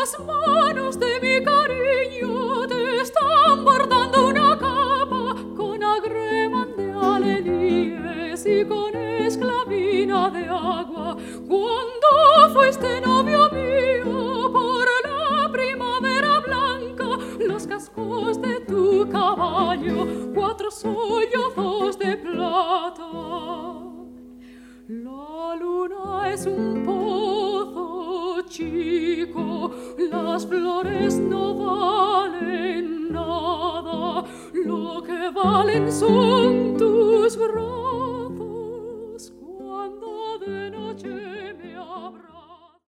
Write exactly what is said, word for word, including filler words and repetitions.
las manos de mi cariño te están bordando una capa con agremán de alelíes y con esclavina de agua. Cuando fuiste novio mío por la primavera blanca, los cascos de tu caballo, cuatro sollozos de plata. La luna es un pozo chico, las flores no valen nada, lo que valen son tus brazos.